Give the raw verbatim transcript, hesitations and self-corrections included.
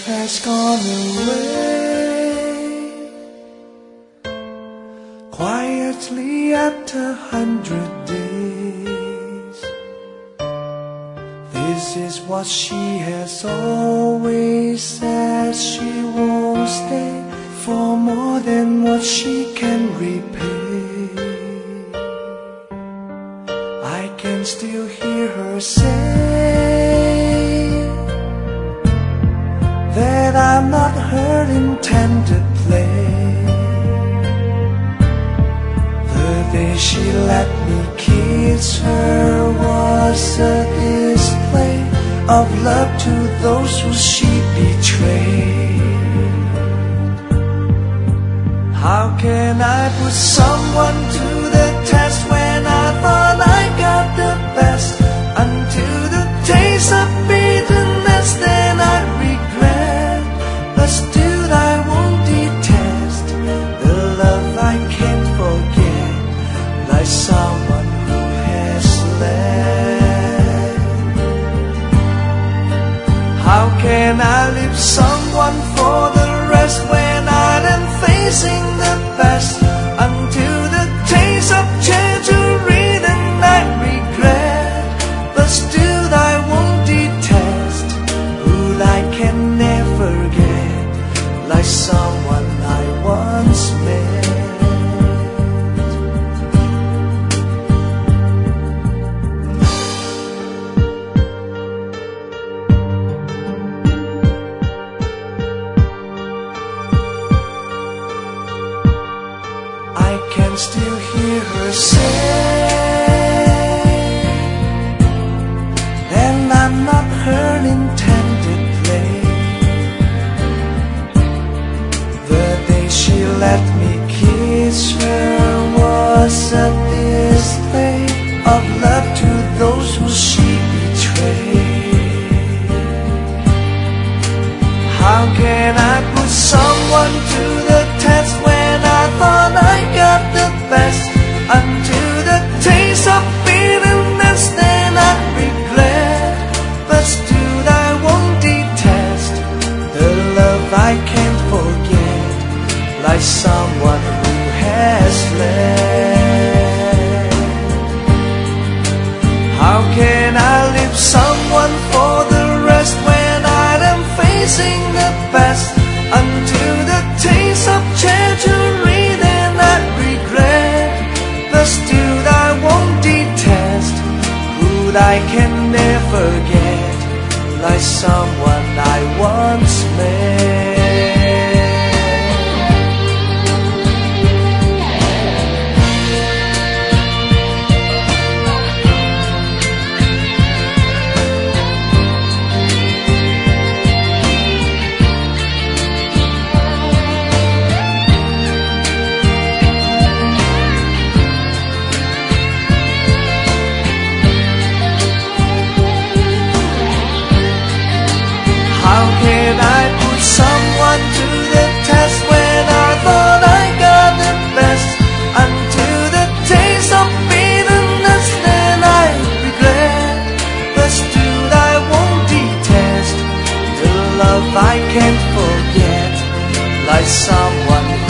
has gone away quietly after a hundred days. This is what she has always said. She won't stay for more than what she can repay. I can still hear her say that I'm not her intended play. The day she let me kiss her was a display of love to those who she betrayed. How can I put someone to the test when I thought I got the best? Until the taste of bitterness, then I regret. But still I won't detest the love I can't forget, like someone who has left. How can I leave someone for the rest when I am facing the best? Until the taste of tangerine and I regret. But still I won't detest who I can never get, like someone I once met. I can still hear her say, and I'm not her intended play. The day she let me kiss her was a display of love to those who she betrayed. How can I put someone to the test when I thought I got the best? Until the taste of bitterness, then I regret. But still I won't detest the love I can't forget, like someone who has left. How can I leave someone for the rest when I am facing the best? Until the taste of tangerine and I regret. But still I won't detest who I can never get, like someone I once met. How can I put someone to the test when I thought I got the best? Until the taste of bitterness, then I regret. But still I won't detest the love I can't forget, like someone